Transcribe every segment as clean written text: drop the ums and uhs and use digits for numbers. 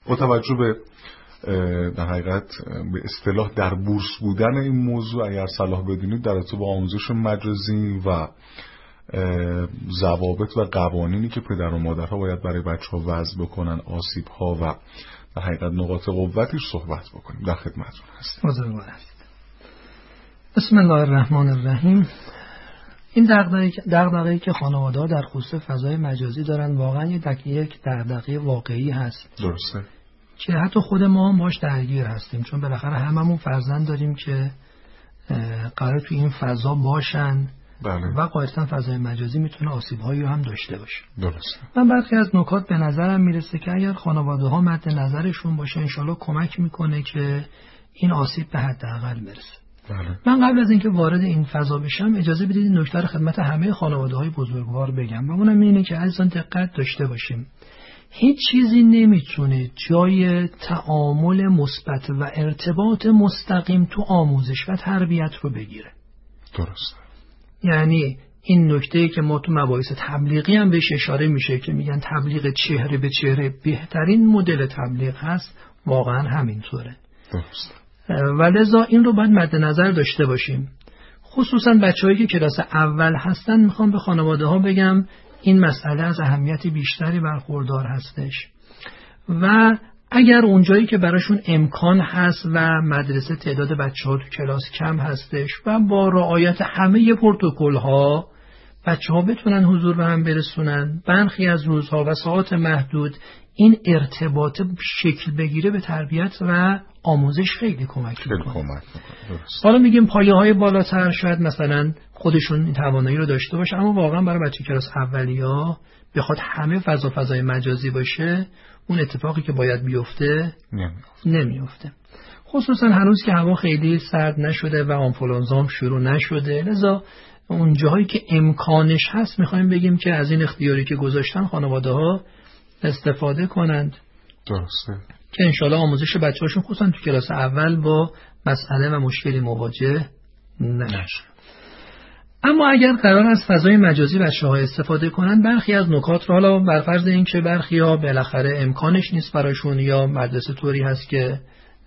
با توجه به در حقیقت به اصطلاح در بورس بودن این موضوع، اگر صلاح بدونید در رابطه با آموزش مجازی و ضوابط و قوانینی که پدر و مادرها باید برای بچه‌ها وضع بکنن، آسیب‌ها و در حقیقت نقاط قوتش صحبت بکنیم. در خدمتتون هستیم. بسم الله الرحمن الرحیم. این دغدغه‌ای که خانواده‌ها در خصوص فضای مجازی دارن واقعا یک دغدغه واقعی هست. درسته. که حتی خود ما هم باش درگیر هستیم، چون بالاخره هممون فرزند داریم که قرار تو این فضا باشن. بله. و قاعدتا فضای مجازی میتونه آسیب‌هایی هم داشته باشه. درسته. من برخی از نکات به نظرم میرسه که اگر خانواده‌ها مد نظرشون باشه انشالله کمک میکنه که این آسیب به حداقل برسه. بله. من قبل از اینکه وارد این فضا بشم اجازه بدید این نکته رو خدمت همه خانواده‌های بزرگوار بگم و اونم اینه که عزیزان دقت داشته باشیم. هیچ چیزی نمیتونه جای تعامل مثبت و ارتباط مستقیم تو آموزش و تربیت رو بگیره. درسته. یعنی این نکته‌ای که ما تو مباحث تبلیغی هم بهش اشاره میشه که میگن تبلیغ چهره به چهره بهترین مدل تبلیغ هست، واقعا همینطوره. درسته. و لذا این رو باید مد نظر داشته باشیم. خصوصا بچه‌هایی که کلاس اول هستن میخوام به خانواده‌ها بگم این مسئله از اهمیت بیشتری برخوردار هستش و اگر اونجایی که براشون امکان هست و مدرسه تعداد بچه‌ها تو کلاس کم هستش و با رعایت همه پروتکل‌ها بچه‌ها بتونن حضور به هم برسونن، برخی از روزها و ساعات محدود این ارتباط شکل بگیره، به تربیت و آموزش خیلی کمک می‌کنه. حالا میگیم پایه‌های بالاتر شاید مثلا خودشون این توانایی رو داشته باشه، اما واقعا برای بچه کلاس اولیا بخواد همه فضای مجازی باشه اون اتفاقی که باید بیفته نمیفته. خصوصا هنوز که هوا خیلی سرد نشده و آنفولانزا هم شروع نشده، لذا اون جاهایی که امکانش هست میخوایم بگیم که از این اختیاری که گذاشتن خانواده‌ها استفاده کنند. درسته. که انشالله آموزش بچه‌هاشون خصوصا تو کلاس اول با مسئله و مشکلی مواجه نشه. اما اگر قرار است فضای مجازی بچه‌ها استفاده کنن، برخی از نکات رو حالا بر فرض این که برخی‌ها بالاخره امکانش نیست براشون یا مدرسه طوری هست که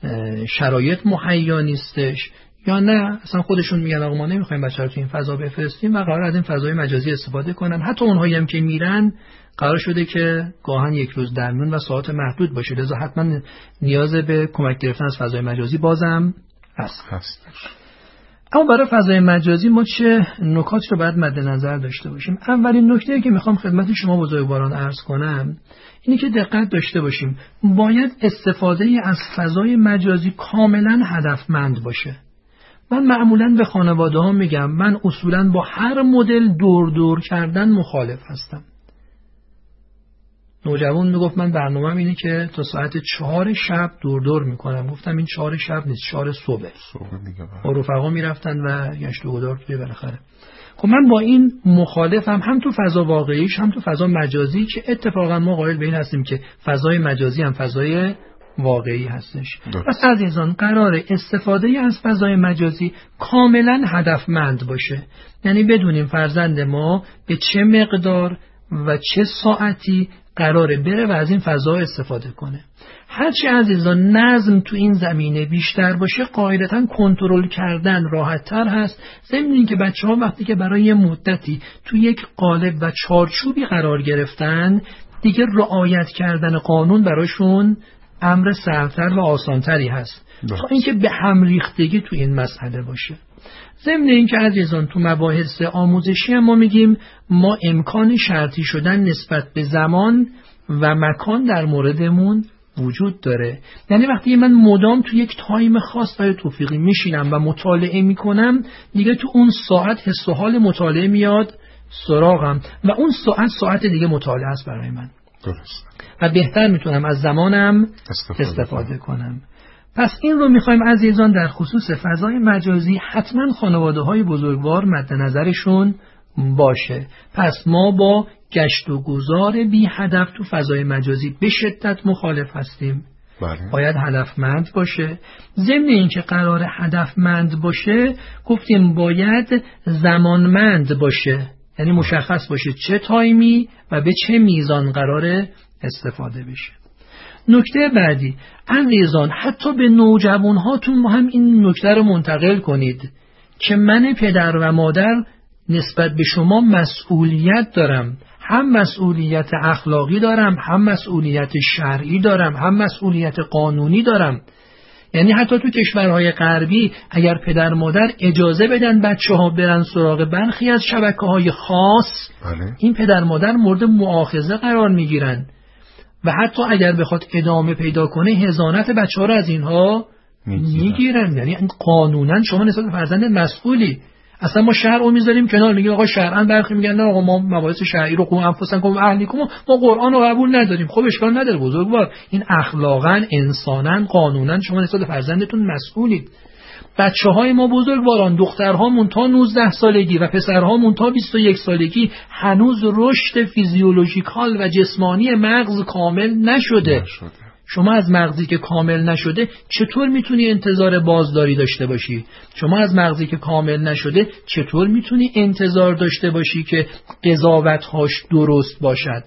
شرایط مهیا نیستش یا نه اصلا خودشون میگن آقا ما نمی‌خوایم بچه‌ها رو تو این فضا بفرستیم و قرار از این فضای مجازی استفاده کنن، حتی اونهایی هم که میرن قرار شده که گاهن یک روز در میون و ساعات محدود باشه، لذا حتما نیاز به کمک گرفتن از فضای مجازی بازم هست. اما برای فضای مجازی ما چه نکات رو باید مد نظر داشته باشیم؟ اولین نکته‌ای که میخوام خدمت شما بزرگواران عرض کنم اینه که دقت داشته باشیم باید استفاده از فضای مجازی کاملا هدفمند باشه. من معمولاً به خانواده‌ها میگم من اصولاً با هر مدل دور کردن مخالف هستم. نوجوان میگفت من برنامه‌م اینه که تا ساعت 4 شب دور میکنم. گفتم این 4 شب نیست، 4 صبح دیگه. با رفقا میرفتن و گشت و گذار توی بالاخره. خب من با این مخالفم، هم تو فضا واقعیش هم تو فضا مجازی، که اتفاقا ما قائل به این هستیم که فضای مجازی هم فضای واقعی هستش. پس عزیزان قرار استفاده از فضای مجازی کاملا هدفمند باشه. یعنی بدونیم فرزند ما به چه مقدار و چه ساعتی قراره بره و از این فضا استفاده کنه. هرچی عزیزان نظم تو این زمینه بیشتر باشه قاعدتاً کنترل کردن راحت‌تر هست، ضمن اینکه بچه‌ها وقتی که برای یه مدتی تو یک قالب و چارچوبی قرار گرفتن دیگه رعایت کردن قانون براشون امر سهل‌تر و آسان‌تری هست تا اینکه به هم ریختگی تو این مسئله باشه. ضمن اینکه عزیزان تو مباحث آموزشی ما میگیم ما امکان شرطی شدن نسبت به زمان و مکان در موردمون وجود داره. یعنی وقتی من مدام تو یک تایم خاص برای توفیقی میشینم و مطالعه میکنم دیگه تو اون ساعت حس و حال مطالعه میاد سراغم و اون ساعت دیگه مطالعه است برای من. درست. و بهتر میتونم از زمانم استفاده کنم. پس این رو میخوایم عزیزان در خصوص فضای مجازی حتما خانواده‌های بزرگوار مد نظرشون باشه. پس ما با گشت و گذار بی هدف تو فضای مجازی به شدت مخالف هستیم. بله. باید هدفمند باشه. ضمن اینکه قرار هدفمند باشه گفتیم باید زمانمند باشه، یعنی مشخص باشه چه تایمی و به چه میزان قرار استفاده بشه. نکته بعدی، عزیزان حتی به نوجوانهاتون هم این نکته رو منتقل کنید که من پدر و مادر نسبت به شما مسئولیت دارم، هم مسئولیت اخلاقی دارم، هم مسئولیت شرعی دارم، هم مسئولیت قانونی دارم. یعنی حتی تو کشورهای غربی اگر پدر مادر اجازه بدن بچه‌ها برن سراغ برخی از شبکه‌های خاص، این پدر مادر مورد مؤاخذه قرار میگیرن و حتی اگر بخواد ادامه پیدا کنه حضانت بچه‌ها رو از اینها میگیرن. یعنی قانونا شما نسبت به فرزند مسئولی. اصلا ما شرع رو میذاریم کنار، میگیم آقا شرعاً برخی میگن نه آقا ما مباحث شرعی رو قوم انفسکم و اهلیکم ما قرآن رو قبول نداریم. خب اشکال نداره بزرگوار، این اخلاقاً انساناً قانوناً شما نسبت به فرزندتون مسئولید. بچه‌های ما بزرگواران، دخترهامون تا 19 سالگی و پسرهامون تا 21 سالگی هنوز رشد فیزیولوژیکال و جسمانی مغز کامل نشده. شما از مغزی که کامل نشده چطور میتونی انتظار بازداری داشته باشی؟ شما از مغزی که کامل نشده چطور میتونی انتظار داشته باشی که قضاوت‌هاش درست باشد؟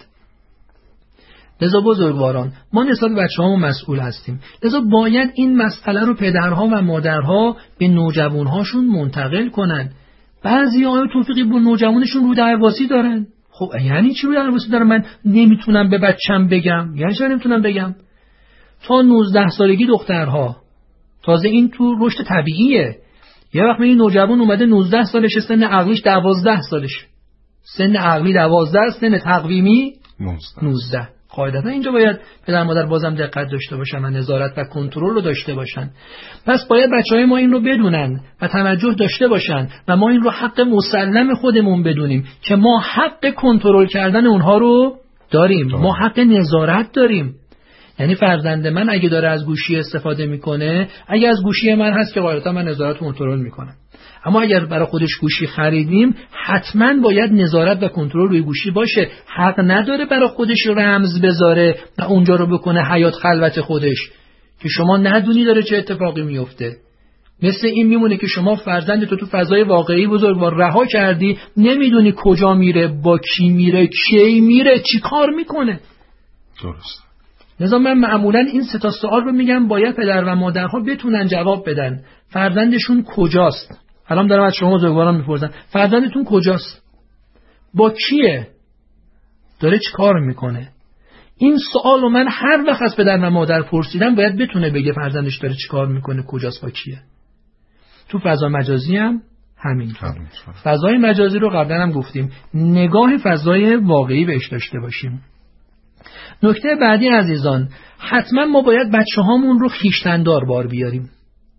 لذا بزرگواران ما نسبت به بچه‌هامون مسئول هستیم. لذا باید این مسئله رو پدرها و مادرها به نوجوانهاشون منتقل کنن. بعضی‌ها توفیقی با نوجوانشون رو درواسی دارن. خب یعنی چی رو درواسی دارن؟ من نمیتونم به بچم بگم. یعنی چرا نمیتونم بگم؟ تا 19 سالگی دخترها، تازه این تو رشد طبیعیه. یه وقت این نوجوان اومده 19 سالش، سن عقلیش 12 سالش، سن عقلی 12، سن تقویمی 19. قاعدتا اینجا باید پدر مادر بازم دقت داشته باشن و نظارت و کنترل رو داشته باشن. پس باید بچهای ما این رو بدونن و توجه داشته باشن و ما این رو حق مسلم خودمون بدونیم که ما حق کنترل کردن اونها رو داریم، ما حق نظارت داریم. یعنی فرزند من اگه داره از گوشی استفاده میکنه، اگه از گوشی من هست که قاعدتا من نظارت و کنترل میکنم. اما اگر برای خودش گوشی خریدیم حتما باید نظارت و کنترل روی گوشی باشه. حق نداره برای خودش رمز بذاره و اونجا رو بکنه حیات خلوت خودش که شما ندونی داره چه اتفاقی میفته. مثل این میمونه که شما فرزندت تو فضای واقعی بزرگوار رها کردی، نمیدونی کجا میره، با کی میره، کی میره، چی کار میکنه. درست. لذا من معمولا این 3 تا سوال رو میگم باید پدر و مادرها بتونن جواب بدن. فرزندشون کجاست؟ الان دارم از شما بزرگواران میپرسن فرزندتون کجاست؟ با کیه؟ داره چی کار میکنه؟ این سوال رو من هر وقت از پدر و مادر پرسیدم باید بتونه بگه فرزندش داره چی کار میکنه، کجاست، با کیه. تو فضا مجازی هم همینطور. فضای مجازی رو قبلا هم گفتیم، نگاه فضای واقعی بهش داشته باشیم. نکته بعدی عزیزان، حتما ما باید بچه‌هامون رو خویشتن‌دار بار بیاریم.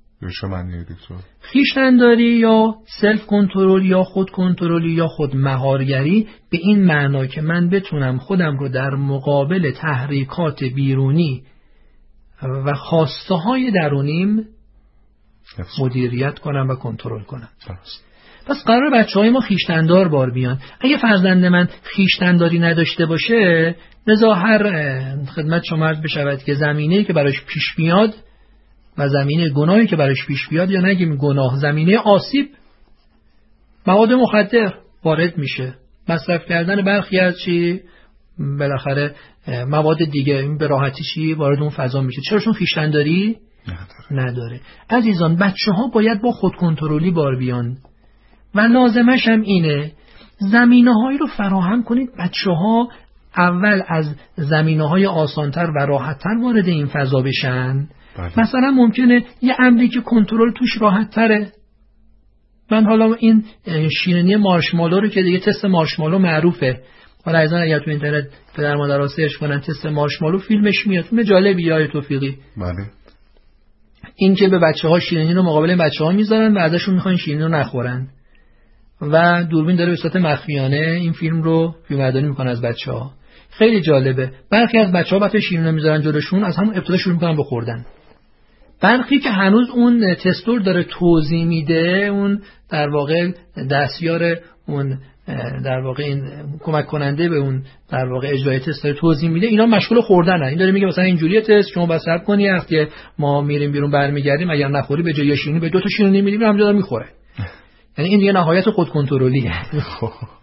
خویشتن‌داری یا سلف کنترل یا خود کنترلی یا خود مهارگری به این معنا که من بتونم خودم رو در مقابل تحریکات بیرونی و خواسته‌های درونیم مدیریت کنم و کنترل کنم. پس قرار بچه‌های ما خویشتن‌دار بار بیان. اگه فرزند من خویشتن‌داری نداشته باشه، لذا هر خدمت شما عرض بشود که زمینه‌ای که براش پیش بیاد و زمینه گناهی که براش پیش بیاد، یا نگیم گناه، زمینه آسیب، مواد مخدر وارد میشه، مصرف کردن برخی از چی بالاخره مواد دیگه، این به راحتی چی وارد اون فضا میشه. چراشون خویشتن‌داری نداره. عزیزان بچه‌ها باید با خود کنترلی بار بیان و لازمش هم اینه زمینه‌هایی رو فراهم کنید بچه‌ها اول از زمینه‌های آسان‌تر و راحت‌تر وارد این فضا بشن. مثلا ممکنه یه امری که کنترل توش راحت‌تره. من حالا این شیرینی مارشمالو رو که دیگه تست مارشمالو معروفه، حالا عزیزان اگر تو اینترنت پدر مادرها سرچ کنن تست مارشمالو فیلمش میاد، فیلم جالبیه آیه توفیقی. بله. این که به بچه‌ها شیرینی رو مقابل بچه‌ها میذارن و ازشون میخوان شیرینی رو نخورن و دوربین داره به صورت مخفیانه این فیلم رو فیلمبرداری میکنه از بچه‌ها. خیلی جالبه. برخی از بچه‌ها وقتی شیرینی میذارن جلوشون از همون ابتدا شروع میکنن به خوردن. برخی که هنوز اون تستور داره توضیح میده، اون در واقع دستیار اون در واقع این کمک کننده به اون در واقع اجرای تست داره توضیح میده، اینا مشغول خوردنن. این داره میگه مثلا اینجوریه تست، شما بس صبر کنی وقتی ما میریم بیرون برمیگردیم اگر نخوری به جای شیرینی به 2 تا شیرینی میدیم همونجا داره میخوره. یعنی این دیگه نهایت خود کنترلیه.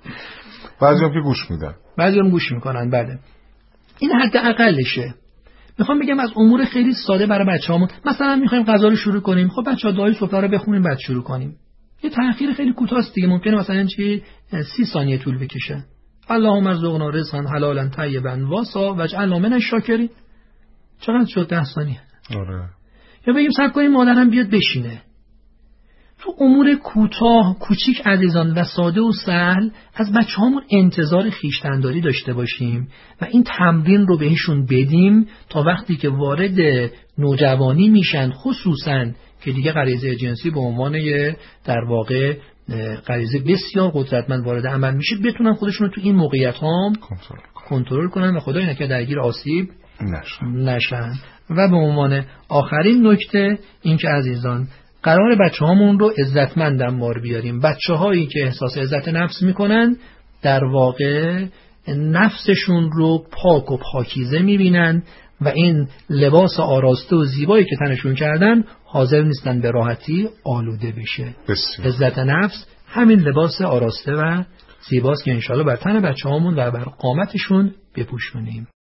بعضیام که گوش میدن، بعضیام گوش میکنن. بله این حد اقلشه. میخوام بگم از امور خیلی ساده برای بچه‌هامون، مثلا میخوایم غذا رو شروع کنیم، خب بچه‌ها دعای صبح رو بخونیم بعد شروع کنیم. یه تأخیر خیلی کوتاست دیگه، ممکنه مثلا 30 ثانیه طول بکشه. اللهم ارزقنا رزقا حلالا طیبا واسع واجعلنا من الشاکرین. چقدر شد 10 ثانیه؟ آره. یا بگیم صبر کنیم مادرم بیاد بشینه. تو امور کوتاه کوچیک عزیزان و ساده و سهل از بچه‌هامون انتظار خویشتن‌داری داشته باشیم و این تمرین رو بهشون بدیم تا وقتی که وارد نوجوانی میشن، خصوصاً که دیگه غریزه جنسی به عنوان در واقع غریزه بسیار قدرتمند وارد عمل میشه، بتونن خودشون رو تو این موقعیت‌ها کنترل کنن و خدای نکنه درگیر آسیب نشن. و به عنوان آخرین نکته این که عزیزان قرار بچه‌هامون رو عزتمند انبار بیاریم. بچه‌هایی که احساس عزت نفس میکنن در واقع نفسشون رو پاک و پاکیزه میبینن و این لباس آراسته و زیبایی که تنشون کردن حاضر نیستن به راحتی آلوده بشه. عزت نفس همین لباس آراسته و زیباست که انشالله بر تن بچه‌هامون و بر قامتشون بپوشونیم.